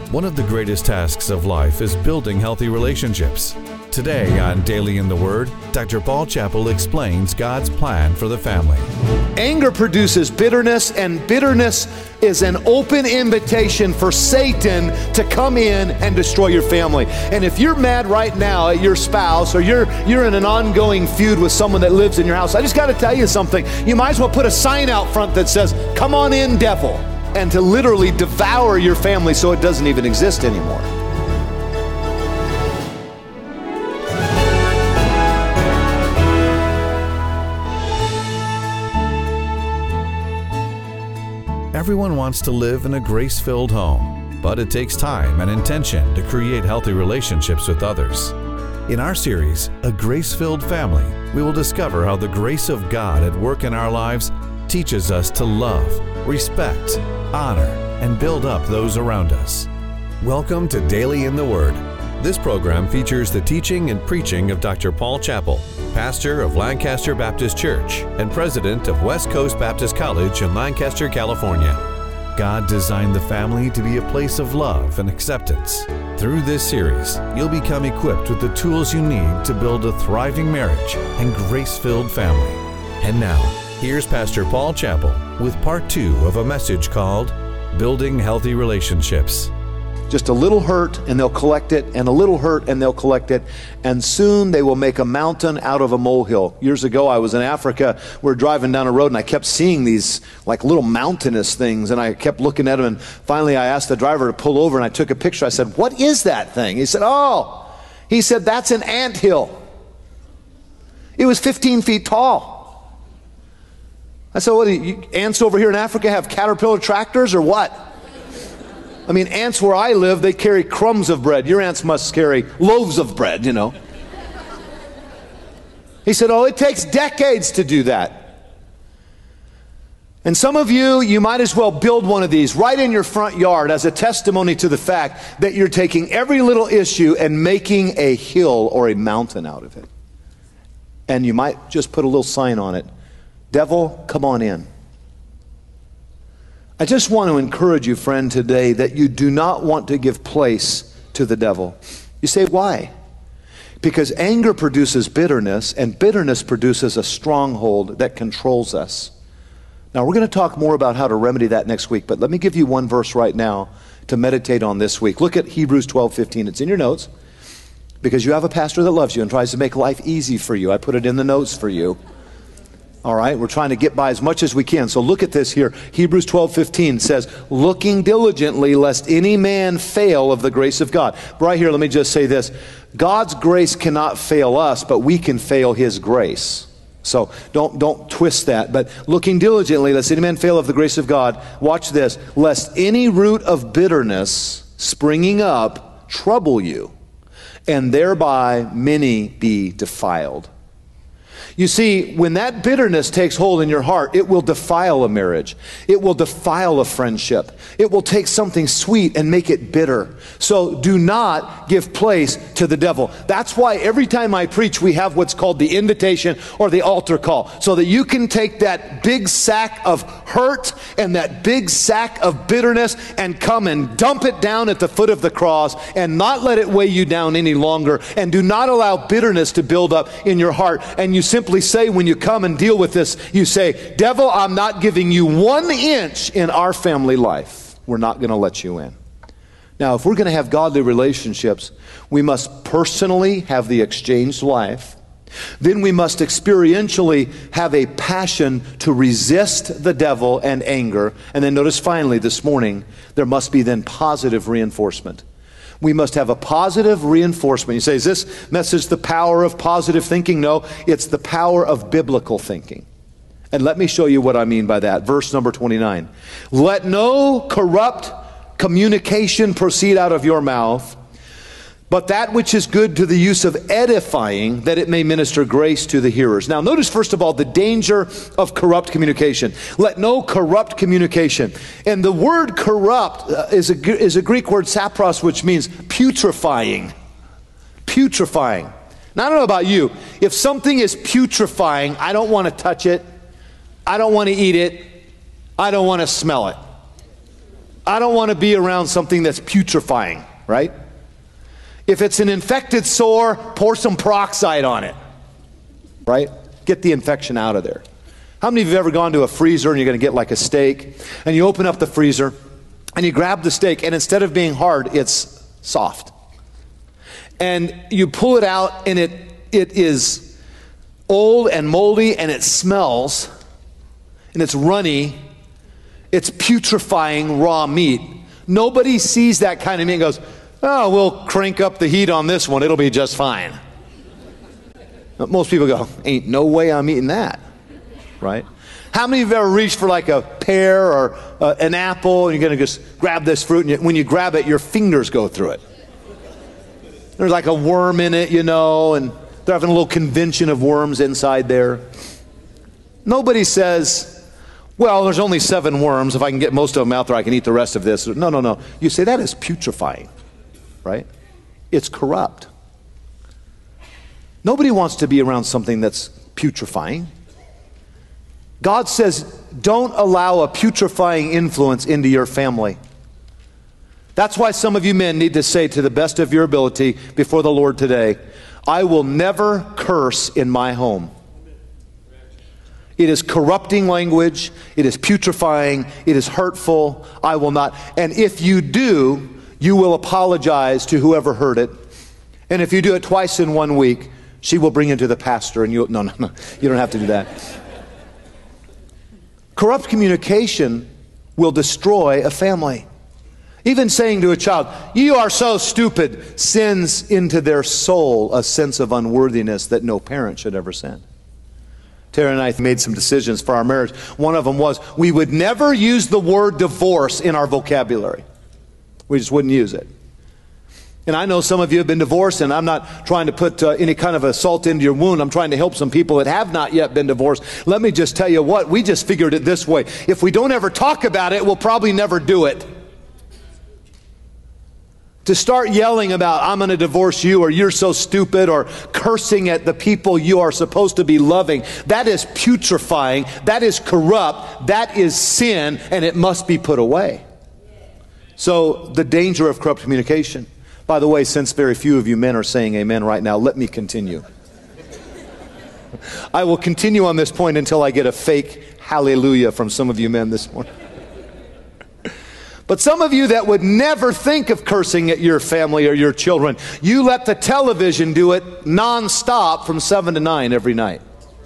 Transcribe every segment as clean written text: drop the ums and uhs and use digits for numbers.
One of the greatest tasks of life is building healthy relationships. Today on Daily in the Word, Dr. Paul Chappell explains God's plan for the family. Anger produces bitterness, and bitterness is an open invitation for Satan to come in and destroy your family. And if you're mad right now at your spouse, or you're in an ongoing feud with someone that lives in your house, I just got to tell you something. You might as well put a sign out front that says, "Come on in, devil," and to literally devour your family so it doesn't even exist anymore. Everyone wants to live in a grace-filled home, but it takes time and intention to create healthy relationships with others. In our series, A Grace-Filled Family, we will discover how the grace of God at work in our lives teaches us to love, respect, honor, and build up those around us. Welcome to Daily in the Word. This program features the teaching and preaching of Dr. Paul Chappell, pastor of Lancaster Baptist Church and president of West Coast Baptist College in Lancaster, California. God designed the family to be a place of love and acceptance. Through this series, you'll become equipped with the tools you need to build a thriving marriage and grace-filled family. And now, here's Pastor Paul Chappell with part 2 of a message called Building Healthy Relationships. Just a little hurt and they'll collect it, and a little hurt and they'll collect it, and soon they will make a mountain out of a molehill. Years ago, I was in Africa. We were driving down a road and I kept seeing these like little mountainous things, and I kept looking at them, and finally I asked the driver to pull over and I took a picture. I said, "What is that thing?" He said, He said, "That's an anthill." It was 15 feet tall. I said, "What, ants over here in Africa have Caterpillar tractors or what?" I mean, ants where I live, they carry crumbs of bread. Your ants must carry loaves of bread, you know. He said, "Oh, it takes decades to do that." And some of you might as well build one of these right in your front yard as a testimony to the fact that you're taking every little issue and making a hill or a mountain out of it. And you might just put a little sign on it, "Devil, come on in." I just want to encourage you, friend, today that you do not want to give place to the devil. You say, why? Because anger produces bitterness, and bitterness produces a stronghold that controls us. Now, we're going to talk more about how to remedy that next week, but let me give you one verse right now to meditate on this week. Look at Hebrews 12:15. It's in your notes because you have a pastor that loves you and tries to make life easy for you. I put it in the notes for you. All right, we're trying to get by as much as we can. So look at this here. Hebrews 12:15 says, "Looking diligently lest any man fail of the grace of God." Right here, let me just say this. God's grace cannot fail us, but we can fail His grace. So don't twist that. But looking diligently lest any man fail of the grace of God. Watch this. "Lest any root of bitterness springing up trouble you, and thereby many be defiled." You see, when that bitterness takes hold in your heart, it will defile a marriage. It will defile a friendship. It will take something sweet and make it bitter. So do not give place to the devil. That's why every time I preach, we have what's called the invitation or the altar call, so that you can take that big sack of hurt and that big sack of bitterness and come and dump it down at the foot of the cross and not let it weigh you down any longer. And do not allow bitterness to build up in your heart. And you simply say, when you come and deal with this, you say, "Devil, I'm not giving you 1 inch in our family life. We're not going to let you in." Now, if we're going to have godly relationships, we must personally have the exchanged life. Then we must experientially have a passion to resist the devil and anger. And then notice finally this morning, there must be then positive reinforcement. We must have a positive reinforcement. You say, is this message the power of positive thinking? No, it's the power of biblical thinking. And let me show you what I mean by that. Verse number 29. "Let no corrupt communication proceed out of your mouth, but that which is good to the use of edifying, that it may minister grace to the hearers." Now notice first of all the danger of corrupt communication. Let no corrupt communication. And the word corrupt is a Greek word sapros, which means putrefying. Putrefying. Now I don't know about you. If something is putrefying, I don't want to touch it. I don't want to eat it. I don't want to smell it. I don't want to be around something that's putrefying, right? If it's an infected sore, pour some peroxide on it, right? Get the infection out of there. How many of you have ever gone to a freezer and you're going to get like a steak, and you open up the freezer and you grab the steak, and instead of being hard, it's soft. And you pull it out, and it is old and moldy, and it smells, and it's runny. It's putrefying raw meat. Nobody sees that kind of meat and goes, oh, we'll crank up the heat on this one. It'll be just fine. Most people go, ain't no way I'm eating that, right? How many of you have ever reached for like a pear or an apple, and you're going to just grab this fruit, and when you grab it, your fingers go through it. There's like a worm in it, you know, and they're having a little convention of worms inside there. Nobody says, well, there's only 7 worms. If I can get most of them out there, I can eat the rest of this. No, no, no. You say that is putrefying, right? It's corrupt. Nobody wants to be around something that's putrefying. God says, don't allow a putrefying influence into your family. That's why some of you men need to say to the best of your ability before the Lord today, I will never curse in my home. It is corrupting language. It is putrefying. It is hurtful. I will not. And if you do, you will apologize to whoever heard it. And if you do it twice in 1 week, she will bring it to the pastor, and no, you don't have to do that. Corrupt communication will destroy a family. Even saying to a child, you are so stupid, sends into their soul a sense of unworthiness that no parent should ever send. Tara and I made some decisions for our marriage. One of them was we would never use the word divorce in our vocabulary. We just wouldn't use it. And I know some of you have been divorced, and I'm not trying to put any kind of a salt into your wound. I'm trying to help some people that have not yet been divorced. Let me just tell you what, we just figured it this way. If we don't ever talk about it, we'll probably never do it. To start yelling about, I'm going to divorce you, or you're so stupid, or cursing at the people you are supposed to be loving, that is putrefying, that is corrupt, that is sin, and it must be put away. So the danger of corrupt communication. By the way, since very few of you men are saying amen right now, let me continue. I will continue on this point until I get a fake hallelujah from some of you men this morning. But some of you that would never think of cursing at your family or your children, you let the television do it nonstop from 7 to 9 every night.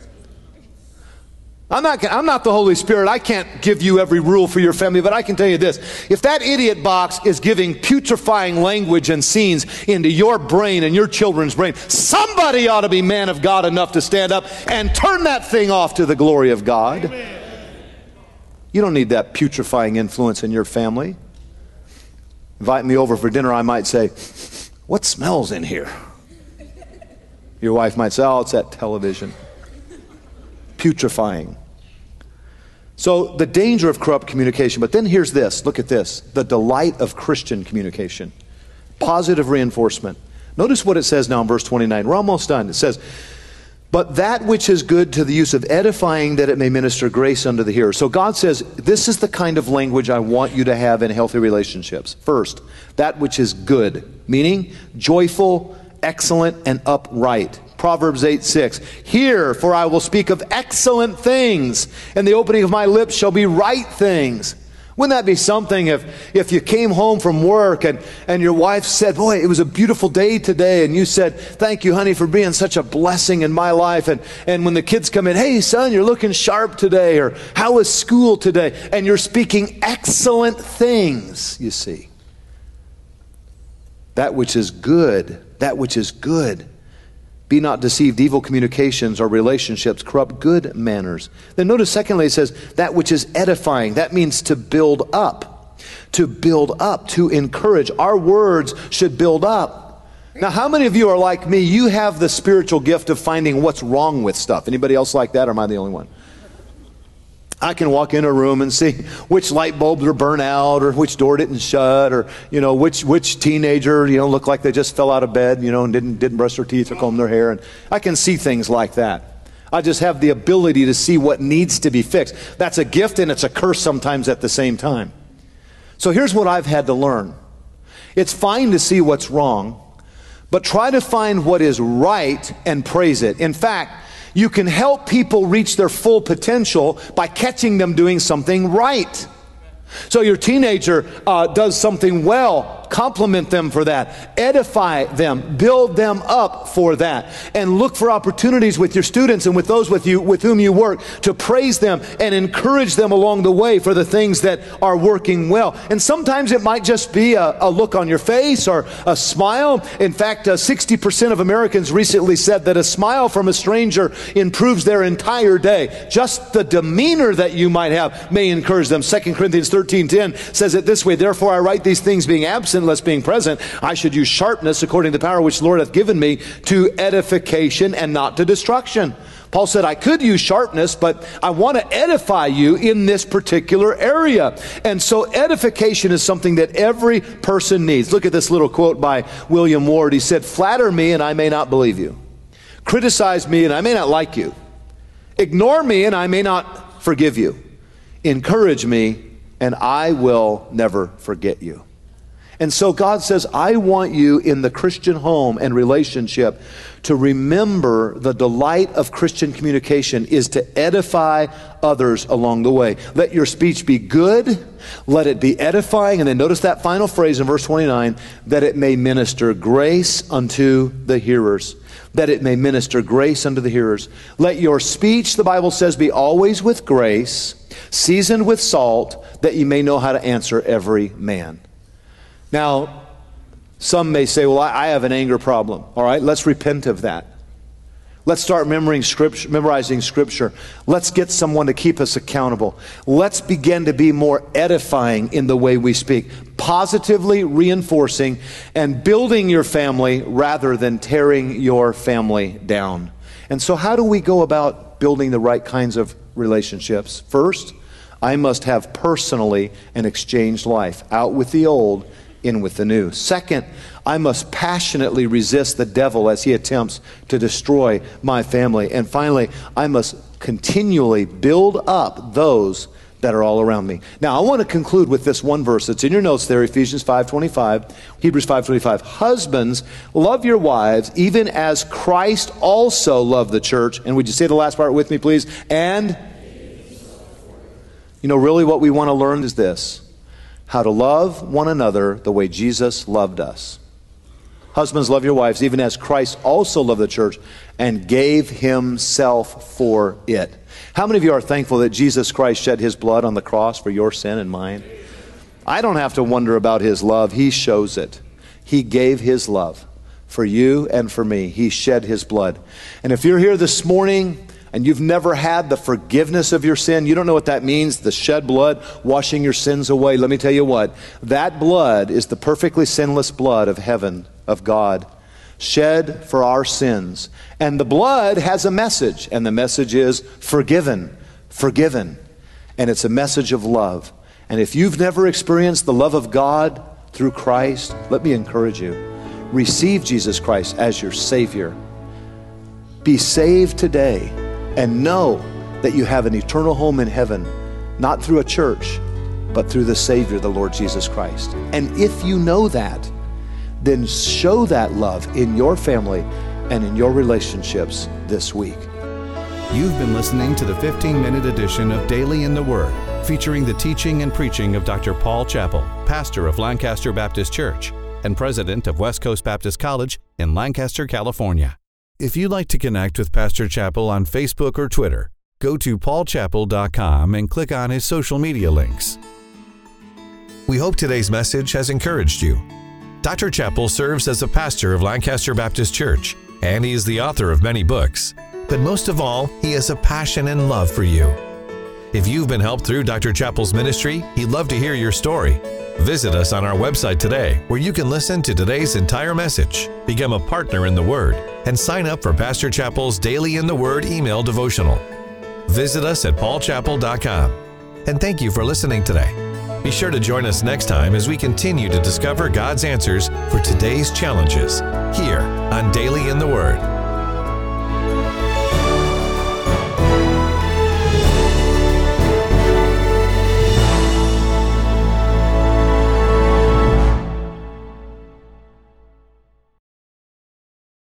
I'm not the Holy Spirit. I can't give you every rule for your family, but I can tell you this. If that idiot box is giving putrefying language and scenes into your brain and your children's brain, somebody ought to be man of God enough to stand up and turn that thing off to the glory of God. Amen. You don't need that putrefying influence in your family. Invite me over for dinner, I might say, what smells in here? Your wife might say, oh, it's that television. Putrefying. So the danger of corrupt communication. But then here's this. Look at this. The delight of Christian communication. Positive reinforcement. Notice what it says now in verse 29. We're almost done. It says, but that which is good to the use of edifying, that it may minister grace unto the hearer. So God says, this is the kind of language I want you to have in healthy relationships. First, that which is good, meaning joyful, excellent, and upright. Proverbs 8:6. Hear, for I will speak of excellent things, and the opening of my lips shall be right things. Wouldn't that be something if you came home from work and your wife said, boy, it was a beautiful day today, and you said, thank you, honey, for being such a blessing in my life. And when the kids come in, hey, son, you're looking sharp today, or how was school today? And you're speaking excellent things, you see. That which is good, that which is good. Be not deceived, evil communications or relationships corrupt good manners. Then notice secondly it says, that which is edifying. That means to build up. To build up, to encourage. Our words should build up. Now how many of you are like me? You have the spiritual gift of finding what's wrong with stuff. Anybody else like that, or am I the only one? I can walk in a room and see which light bulbs are burnt out, or which door didn't shut, or which teenager looked like they just fell out of bed, and didn't brush their teeth or comb their hair, and I can see things like that. I just have the ability to see what needs to be fixed. That's a gift and it's a curse sometimes at the same time. So here's what I've had to learn. It's fine to see what's wrong, but try to find what is right and praise it. In fact, you can help people reach their full potential by catching them doing something right. So your teenager does something well, compliment them for that, edify them, build them up for that, and look for opportunities with your students and with those with whom you work to praise them and encourage them along the way for the things that are working well. And sometimes it might just be a look on your face or a smile. In fact, 60% of Americans recently said that a smile from a stranger improves their entire day. Just the demeanor that you might have may encourage them. 2 Corinthians 13:10 says it this way, "Therefore I write these things being absent, lest being present, I should use sharpness according to the power which the Lord hath given me to edification and not to destruction." Paul said, I could use sharpness, but I want to edify you in this particular area. And so edification is something that every person needs. Look at this little quote by William Ward. He said, "Flatter me and I may not believe you. Criticize me and I may not like you. Ignore me and I may not forgive you. Encourage me and I will never forget you." And so God says, I want you in the Christian home and relationship to remember the delight of Christian communication is to edify others along the way. Let your speech be good, let it be edifying, and then notice that final phrase in verse 29, that it may minister grace unto the hearers. That it may minister grace unto the hearers. Let your speech, the Bible says, be always with grace, seasoned with salt, that you may know how to answer every man. Now, some may say, well, I have an anger problem. All right, let's repent of that. Let's start memorizing Scripture. Let's get someone to keep us accountable. Let's begin to be more edifying in the way we speak, positively reinforcing and building your family rather than tearing your family down. And so how do we go about building the right kinds of relationships? First, I must have personally an exchanged life, out with the old, in with the new. Second, I must passionately resist the devil as he attempts to destroy my family. And finally, I must continually build up those that are all around me. Now, I want to conclude with this one verse. It's in your notes there, Ephesians 5:25, Hebrews 5:25. Husbands, love your wives, even as Christ also loved the church. And would you say the last part with me, please? And, you know, really what we want to learn is this: how to love one another the way Jesus loved us. Husbands, love your wives, even as Christ also loved the church and gave himself for it. How many of you are thankful that Jesus Christ shed his blood on the cross for your sin and mine? I don't have to wonder about his love. He shows it. He gave his love for you and for me. He shed his blood. And if you're here this morning and you've never had the forgiveness of your sin, you don't know what that means, the shed blood, washing your sins away. Let me tell you what, that blood is the perfectly sinless blood of heaven, of God, shed for our sins. And the blood has a message, and the message is forgiven, forgiven. And it's a message of love. And if you've never experienced the love of God through Christ, let me encourage you. Receive Jesus Christ as your Savior. Be saved today. And know that you have an eternal home in heaven, not through a church, but through the Savior, the Lord Jesus Christ. And if you know that, then show that love in your family and in your relationships this week. You've been listening to the 15-minute edition of Daily in the Word, featuring the teaching and preaching of Dr. Paul Chappell, pastor of Lancaster Baptist Church and president of West Coast Baptist College in Lancaster, California. If you'd like to connect with Pastor Chappell on Facebook or Twitter, go to paulchappell.com and click on his social media links. We hope today's message has encouraged you. Dr. Chappell serves as a pastor of Lancaster Baptist Church, and he is the author of many books. But most of all, he has a passion and love for you. If you've been helped through Dr. Chappell's ministry, he'd love to hear your story. Visit us on our website today, where you can listen to today's entire message, become a partner in the Word, and sign up for Pastor Chappell's Daily in the Word email devotional. Visit us at paulchappell.com. And thank you for listening today. Be sure to join us next time as we continue to discover God's answers for today's challenges here on Daily in the Word.